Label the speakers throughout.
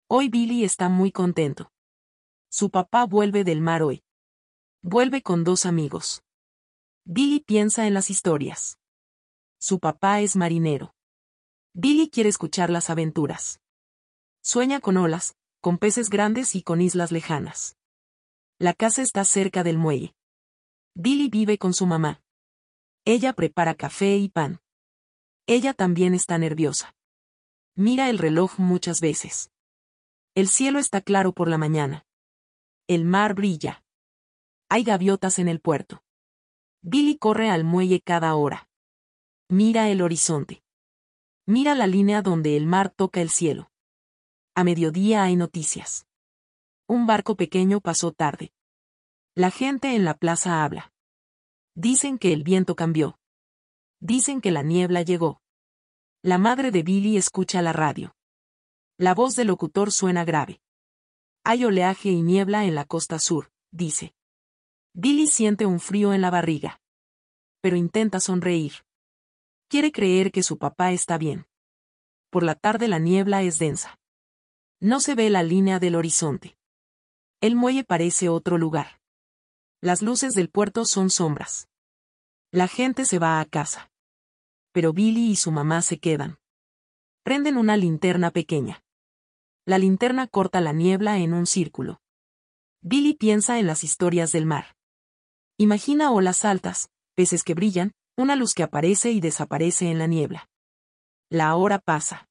Speaker 1: Hoy Billy está muy contento. Su papá vuelve del mar hoy. Vuelve con 2 amigos. Billy piensa en las historias. Su papá es marinero. Billy quiere escuchar las aventuras. Sueña con olas, con peces grandes y con islas lejanas. La casa está cerca del muelle. Billy vive con su mamá. Ella prepara café y pan. Ella también está nerviosa. Mira el reloj muchas veces. El cielo está claro por la mañana. El mar brilla. Hay gaviotas en el puerto. Billy corre al muelle cada hora. Mira el horizonte. Mira la línea donde el mar toca el cielo. A mediodía hay noticias. Un barco pequeño pasó tarde. La gente en la plaza habla. Dicen que el viento cambió. Dicen que la niebla llegó. La madre de Billy escucha la radio. La voz del locutor suena grave. Hay oleaje y niebla en la costa sur, dice. Billy siente un frío en la barriga. Pero intenta sonreír. Quiere creer que su papá está bien. Por la tarde la niebla es densa. No se ve la línea del horizonte. El muelle parece otro lugar. Las luces del puerto son sombras. La gente se va a casa. Pero Billy y su mamá se quedan. Prenden una linterna pequeña. La linterna corta la niebla en un círculo. Billy piensa en las historias del mar. Imagina olas altas, peces que brillan, una luz que aparece y desaparece en la niebla. La hora pasa.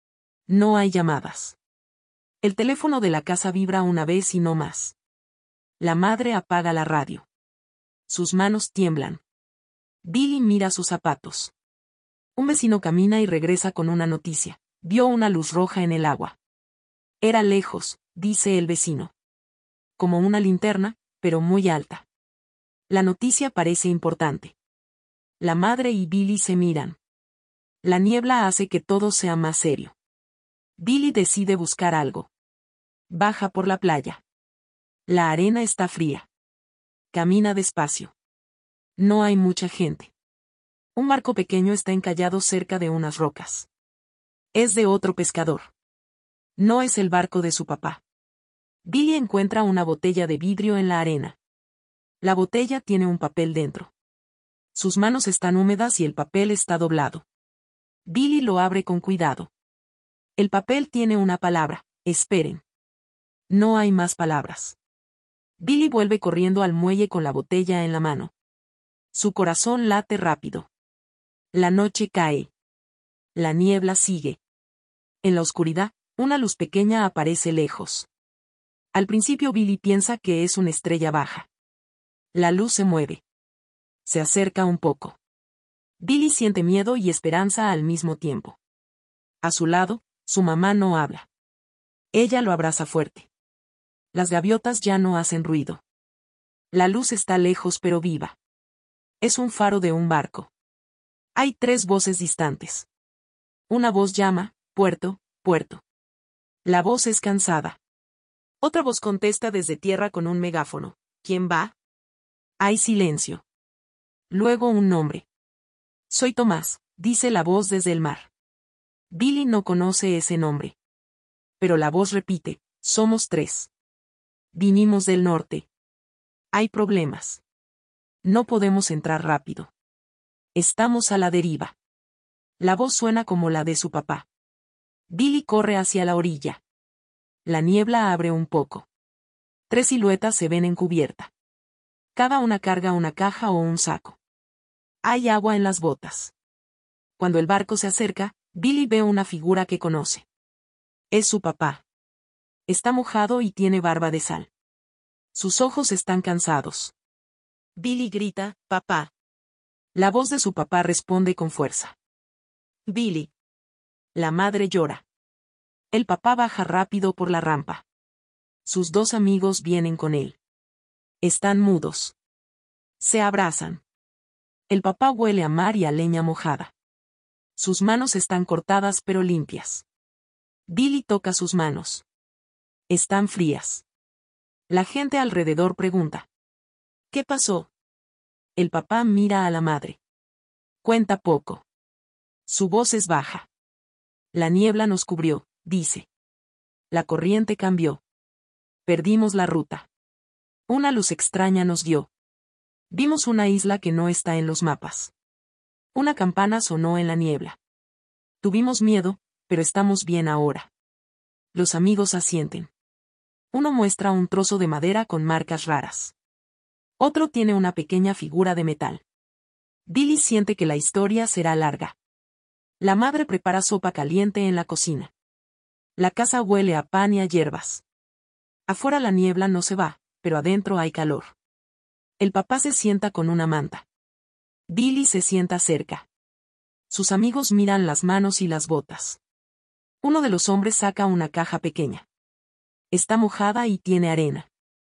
Speaker 1: No hay llamadas. El teléfono de la casa vibra una vez y no más. La madre apaga la radio. Sus manos tiemblan. Billy mira sus zapatos. Un vecino camina y regresa con una noticia. Vio una luz roja en el agua. Era lejos, dice el vecino. Como una linterna, pero muy alta. La noticia parece importante. La madre y Billy se miran. La niebla hace que todo sea más serio. Billy decide buscar algo. Baja por la playa. La arena está fría. Camina despacio. No hay mucha gente. Un barco pequeño está encallado cerca de unas rocas. Es de otro pescador. No es el barco de su papá. Billy encuentra una botella de vidrio en la arena. La botella tiene un papel dentro. Sus manos están húmedas y el papel está doblado. Billy lo abre con cuidado. El papel tiene una palabra: esperen. No hay más palabras. Billy vuelve corriendo al muelle con la botella en la mano. Su corazón late rápido. La noche cae. La niebla sigue. En la oscuridad, una luz pequeña aparece lejos. Al principio Billy piensa que es una estrella baja. La luz se mueve. Se acerca un poco. Billy siente miedo y esperanza al mismo tiempo. A su lado, su mamá no habla. Ella lo abraza fuerte. Las gaviotas ya no hacen ruido. La luz está lejos pero viva. Es un faro de un barco. Hay 3 voces distantes. Una voz llama: puerto, puerto. La voz es cansada. Otra voz contesta desde tierra con un megáfono: ¿quién va? Hay silencio. Luego un nombre. Soy Tomás, dice la voz desde el mar. Billy no conoce ese nombre. Pero la voz repite: somos 3. Vinimos del norte. Hay problemas. No podemos entrar rápido. Estamos a la deriva. La voz suena como la de su papá. Billy corre hacia la orilla. La niebla abre un poco. 3 siluetas se ven en cubierta. Cada una carga una caja o un saco. Hay agua en las botas. Cuando el barco se acerca, Billy ve una figura que conoce. Es su papá. Está mojado y tiene barba de sal. Sus ojos están cansados. Billy grita: papá. La voz de su papá responde con fuerza. Billy. La madre llora. El papá baja rápido por la rampa. Sus 2 amigos vienen con él. Están mudos. Se abrazan. El papá huele a mar y a leña mojada. Sus manos están cortadas pero limpias. Billy toca sus manos. Están frías. La gente alrededor pregunta: ¿qué pasó? El papá mira a la madre. Cuenta poco. Su voz es baja. La niebla nos cubrió, dice. La corriente cambió. Perdimos la ruta. Una luz extraña nos guió. Vimos una isla que no está en los mapas. Una campana sonó en la niebla. Tuvimos miedo, pero estamos bien ahora. Los amigos asienten. Uno muestra un trozo de madera con marcas raras. Otro tiene una pequeña figura de metal. Billy siente que la historia será larga. La madre prepara sopa caliente en la cocina. La casa huele a pan y a hierbas. Afuera la niebla no se va, pero adentro hay calor. El papá se sienta con una manta. Billy se sienta cerca. Sus amigos miran las manos y las botas. Uno de los hombres saca una caja pequeña. Está mojada y tiene arena.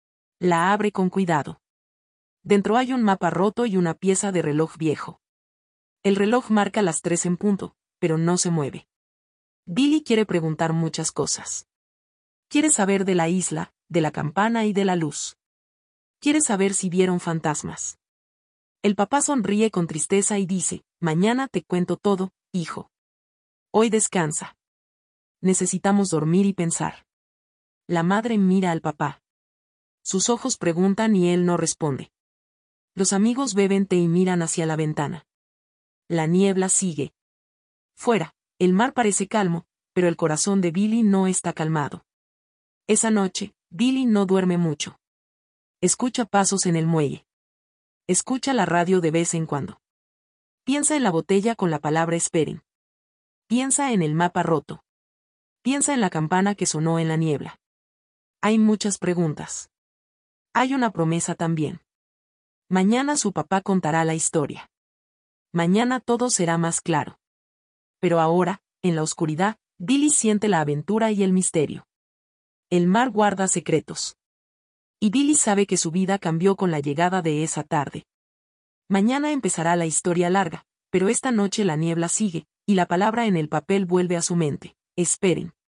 Speaker 1: La abre con cuidado. Dentro hay un mapa roto y una pieza de reloj viejo. El reloj marca las 3 en punto, pero no se mueve. Billy quiere preguntar muchas cosas. Quiere saber de la isla, de la campana y de la luz. Quiere saber si vieron fantasmas. El papá sonríe con tristeza y dice, mañana te cuento todo, hijo. Hoy descansa. Necesitamos dormir y pensar. La madre mira al papá. Sus ojos preguntan y él no responde. Los amigos beben té y miran hacia la ventana. La niebla sigue. Fuera, el mar parece calmo, pero el corazón de Billy no está calmado. Esa noche, Billy no duerme mucho. Escucha pasos en el muelle. Escucha la radio de vez en cuando. Piensa en la botella con la palabra esperen. Piensa en el mapa roto. Piensa en la campana que sonó en la niebla. Hay muchas preguntas. Hay una promesa también. Mañana su papá contará la historia. Mañana todo será más claro. Pero ahora, en la oscuridad, Billy siente la aventura y el misterio. El mar guarda secretos. Y Billy sabe que su vida cambió con la llegada de esa tarde. Mañana empezará la historia larga, pero esta noche la niebla sigue, y la palabra en el papel vuelve a su mente. Esperen.